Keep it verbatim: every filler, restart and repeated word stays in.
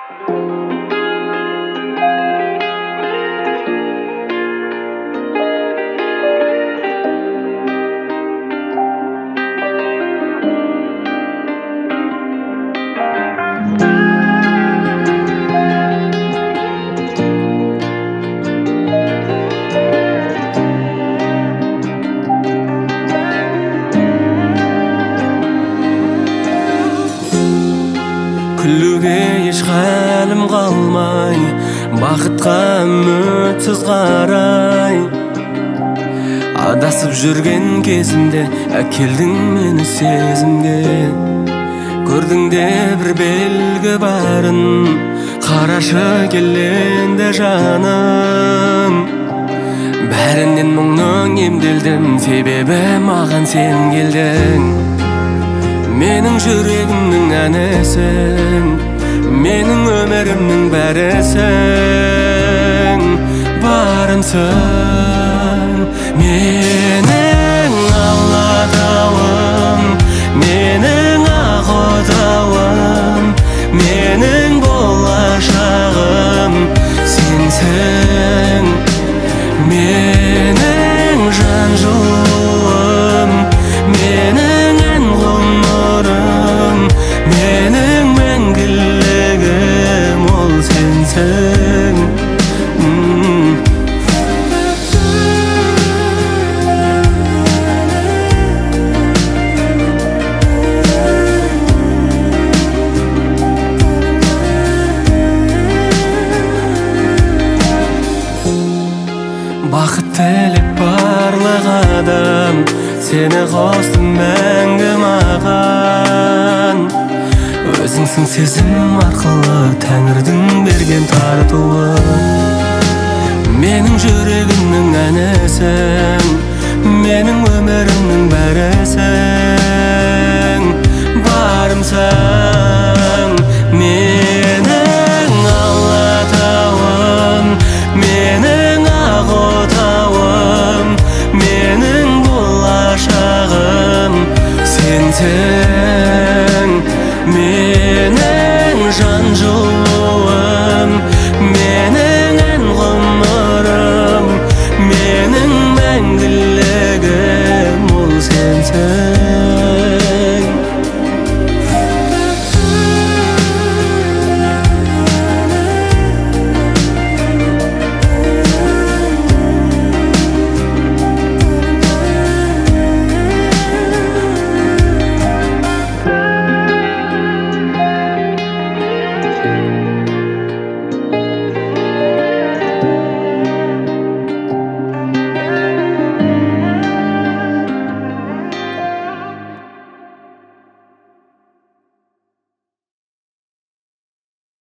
Күлуге еш халым қалмай, бақытқа үмітсіз қарай. Адасып жүрген кезімде әкелдің мені сезімге. Көрдің де бір белгі барын, қарашы келенде жаным. Бәрінен мұңның емделдім, себебі маған сен келдің. Менің жүрегімнің әнісің, менің өмірімнің бәрісің, барымсың. Менің алатауым, менің ақ отауым, менің болашағым сенсің. Менің жан жылуым, менің ән ғұмырым, менің мәңгілігім ол сенсің. Бақыт тілеп барлық адам, сені қосты мәңгі маған. Өзіңсің сезім арқылы Тәңірдің берген тартуы. Менің жүрегімнің әнісің, менің өмірімнің бәрісің.